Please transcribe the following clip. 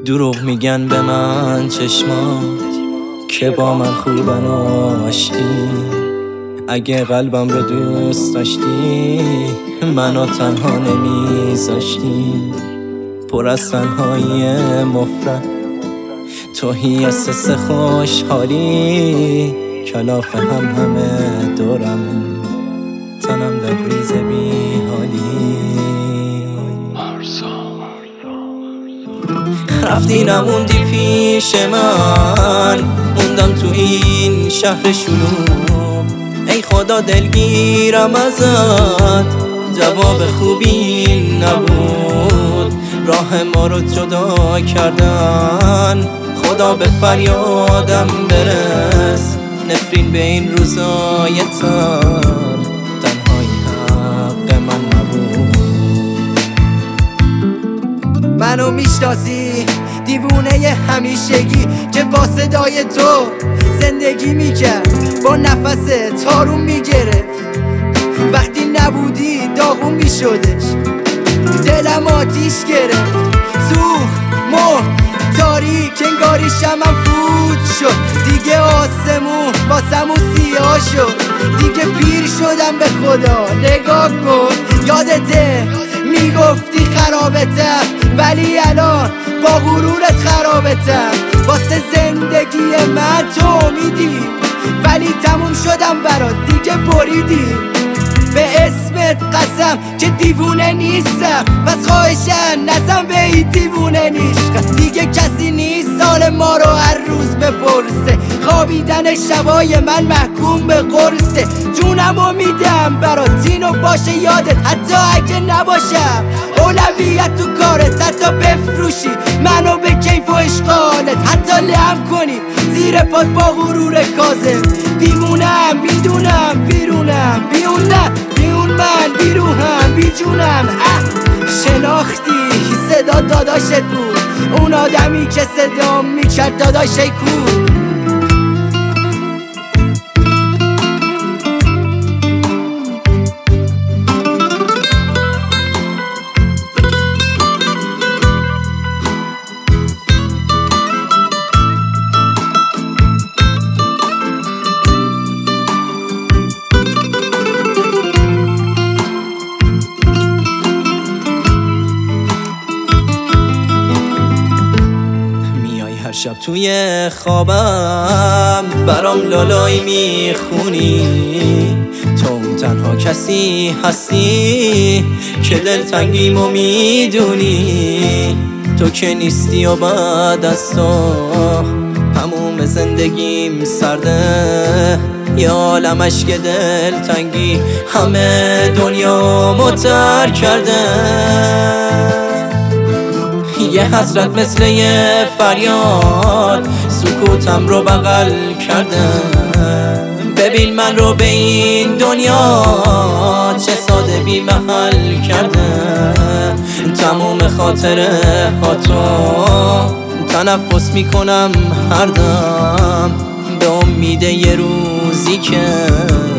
دروغ میگن به من چشمات که با من خوبن و آشتی. اگه قلبم رو دوست داشتی منو تنها نمیذاشتی. پر از تنهایی مفرد توهی احساس خوشحالی. کلاف همه دورم تنم لبریز بی حالی. رفتی نموندی پیش من، موندم تو این شهر شلوغ. ای خدا دلگیرم ازت، جواب خوبی نبود. راه ما رو جدا کردن، خدا به فریادم برس. نفرین به این روزای تر، تنهایی حق من نبود. منو میشناسی دیوونه همیشگی که با صدای تو زندگی میکرد، با نفس تارون میگرفت. وقتی نبودی داغون میشدش، دلم آتیش گرفت. سوخت مرد تاریک انگاری شمم فوت شد. دیگه آسمون واسمون سیاه شد. دیگه پیر شدم به خدا نگاه کن. یادته میگفتی خرابتم، ولی الان با غرورت خرابتم. واسه زندگی من تو میدی، ولی تموم شدم برات دیگه بریدی. به اسمت قسم که دیوونه نیستم، پس خواهشن نزن به این دیوونه نیست. دیگه کسی نیست سال ما رو هر روز بپرسه. خوابیدن شبای من محکوم به قرصه. جونمو میدم برات اینو باشه یادت، حتی اگه نباشم اولویت تو کارت. حتی بفروشی منو به کیف و اشغالت، حتی لم کنی زیر پات با غرور کاذب. دیوونم میدونم بیرونم بیون من بیروهم بی جونم. شناختی صدا داداشت بود، اون آدمی که صدا میکرد داداشی کو. شب توی خوابم برام لالایی میخونی. تو تنها کسی هستی که دلتنگیمو میدونی. تو که نیستی و بعد از تو هموم زندگیم سرده. یه عالم اشک دلتنگی همه دنیا متر کرده. یه حسرت مثل یه فریاد سکوتم رو بغل کرده. ببین من رو به این دنیا چه ساده بی محل کرده. تموم خاطره ها تو تنفس میکنم هر دم، به امید یه روزی که